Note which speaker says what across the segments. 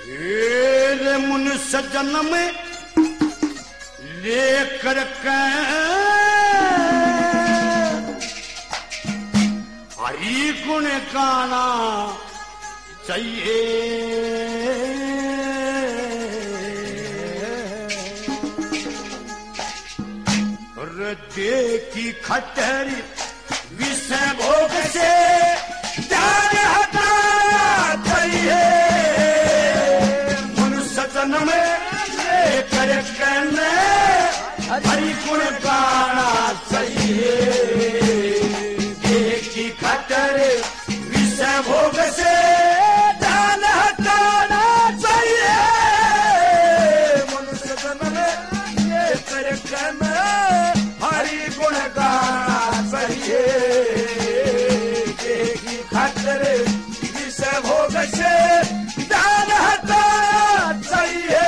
Speaker 1: रे मनुष्य जन्म लेकर हरि गुण गाना चाहिए। हृदय की खटरी विषय भोग से ध्यान हटाना चाहिए। मनुष्य जन्म लेकर हरि गुण गाना चाहिए। देह की खटरी विषय भोग से ध्यान हटाना चाहिए। मनुष्य जन्म लेकर हरि गुण गाना चाहिए। देह की खटरी विषय भोग से ध्यान हटाना चाहिए।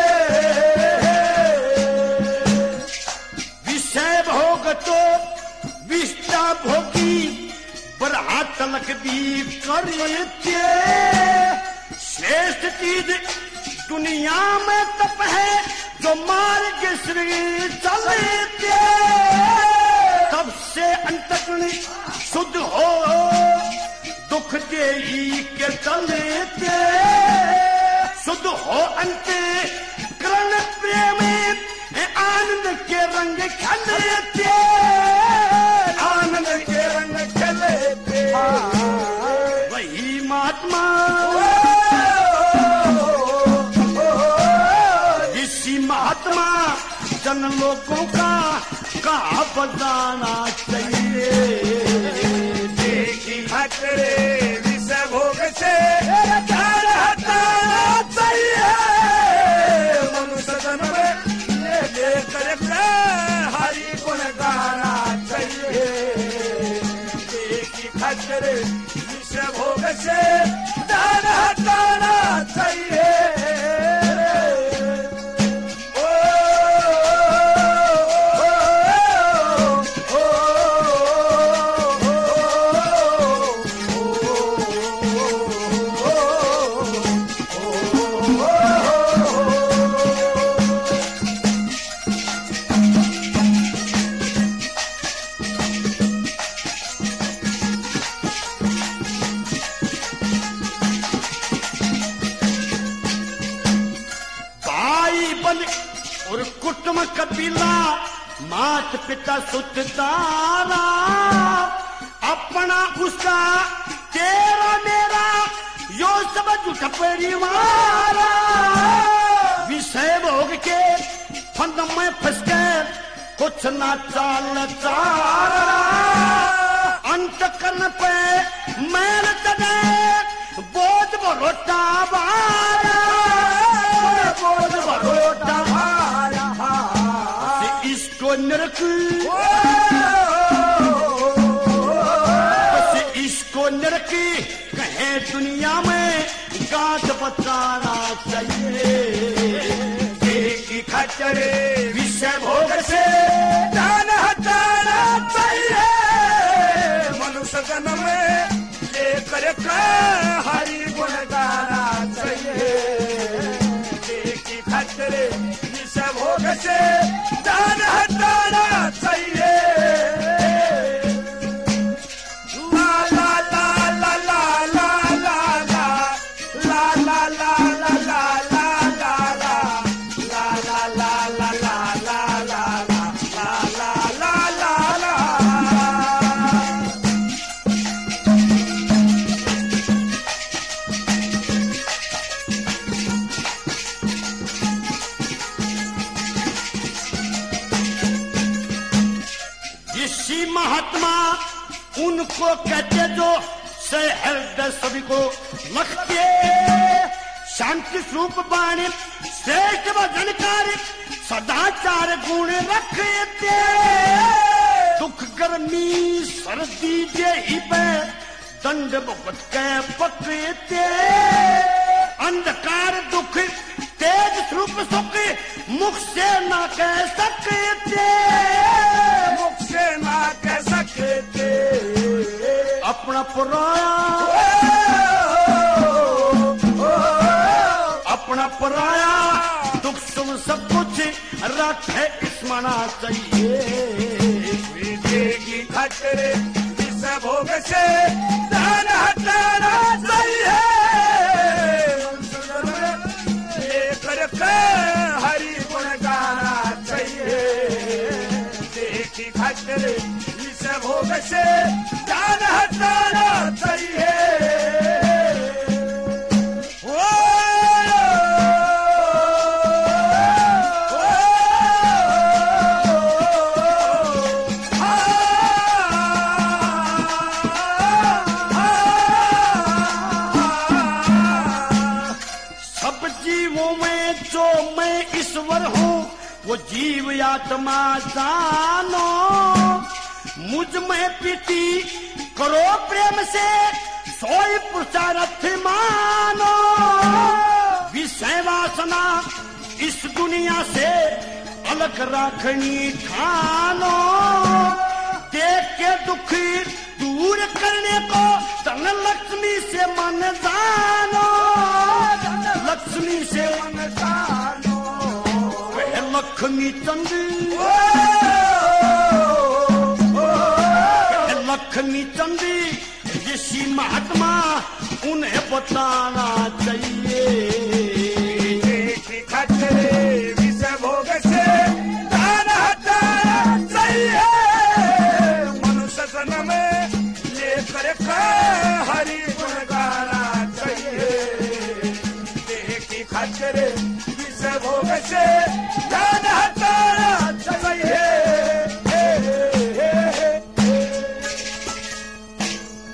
Speaker 1: विषय भोग तो विष्टा भोगी बरहा तलक भी करते। श्रेष्ठ चीज दुनिया में तप है जो मार्ग श्री चलते। तब से अंतकरण शुद्ध हो दुख दे ही के चलते। शुद्ध हो अंत करण प्रेम आनंद के रंग खलते। आनंद के रंग खलते वही महात्मा ऋषि महात्मा जन लोगों का बताना चाहिए। देखी खतरे विषय भोग से ध्यान हटाना चाहिए। मनुष्य जन्म लेकर हरि गुण गाना चाहिए। देखी खतरे विषय भोग से ध्यान हटाना चाहिए। और कुटुंब कबीला मात पिता सुतदारा अपना उसका तेरा मेरा यो सब झूठ परिवार। विषय भोग के फंद में फंस गए कुछ ना चाल चारा। अंत करने पे मैल तने बोझ भरोटा बारा। बोझ भरोटा इसको नरक इसको नरक कहे दुनिया में गांठ बताना चाहिए। की खतरे विषय भोग से ध्यान हटाना चाहिए। मनुष्य जन्म लेकर हरि गुण गाना चाहिए। की खतरे विषय भोग से ध्यान हटाना चाहिए। महात्मा उनको कहते जो हृदय सभी को लखते। शांति स्वरूप वाणी श्रेष्ठ भजनकारी सदाचार गुण रखते। दुख गर्मी सर्दी जेही पे दंड भुगत के पकड़ते। अंधकार दुख तेज स्वरूप सुख मुख से ना कह सकते। मुख से ना कह सकते अपना पराया। अपना सुख सुख सब कुछ रखे स्मरणा चाहिए।
Speaker 2: विद्या की खातिर इस भोग से दान हटाना चाहिए। लेकर के हरि गुण गाना चाहिए। देखी खातिर इस भोग से दान हटाना चाहिए।
Speaker 1: ईश्वर हूँ वो जीव आत्मा जानो, मुझ में प्रीति करो प्रेम से सोई पुरुषार्थ मानो। विषय वासना इस दुनिया से अलग रखनी ठानो। देख के दुखी दूर करने को धन लक्ष्मी से मन जानो। लक्ष्मी से मन जानो। लक्ष्मी चंदी लक्ष्मी चंदी ऋषि महात्मा उन्हें बताना चाहिए।
Speaker 2: खतरे विषय भोग से दान हटाना चाहिए। मनुष्य जन्म में लेकर हरि गुण गाना चाहिए। देखी खतरे विषय भोग से